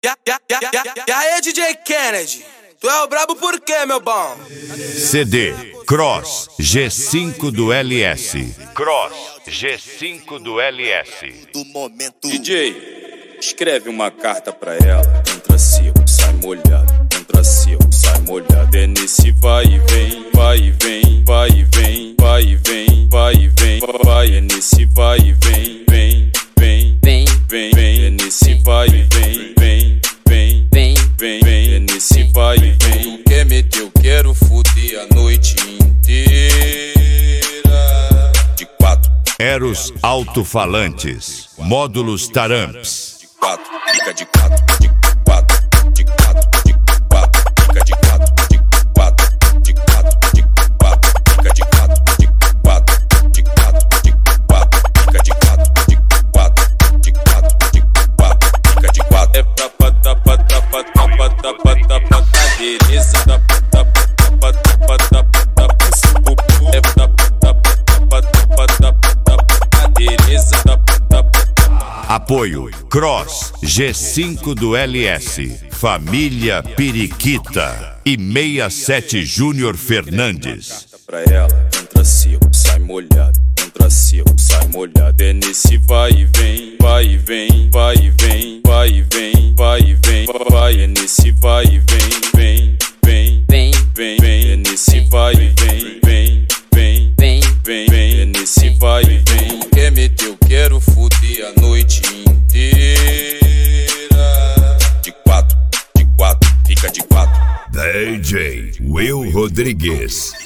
E aí, DJ Kennedy? Tu é o brabo por quê, meu bom? CD Cross G5 do LS. Cross G5 do LS. Do momento. DJ, escreve uma carta pra ela. Entra seco, sai molhado. Entra seco, sai molhado. É nesse vai e vem, vai e vem, vai e vem, vai e vem, vai e vem, vai. É nesse vai e vem, vem, vem, vem, vem, vem. É nesse vai e vem, vem, vem, vem, vem, vem. É nesse vai e vem. Tu quer meter, eu quero fuder a noite inteira. De quatro. Eros Alto-Falantes. Módulos Taramps. De quatro, fica de quatro, de quatro, de quatro, de quatro, fica de quatro, de quatro, de quatro, de quatro, fica de quatro, de quatro, de quatro, de quatro, fica de quatro, de quatro, de quatro, de quatro, fica de quatro. É tapa, tapa, tapa, tapa, tapa, tapa, beleza, tapa, tapa, tapa, tapa, tapa, tapa, é tapa, tapa, tapa, tapa, tapa, tapa, beleza, tapa, tapa. Apoio Cross G5 do LS. Família Periquita e 67 Júnior Fernandes. Pra ela, entra seco, sai molhado. Entra seco, sai molhado. É nesse vai e vem, vai e vem, vai e vem, vai e vem, vai e vem, vai. É nesse vai e vem, vem, vem, vem, vem, vem. É nesse vai e vem, vem, vem, vem, vem, vem. É nesse vai e vem. Quer meter, eu quero fuder a noite inteira. De quatro, fica de quatro. DJ Will Rodrigues.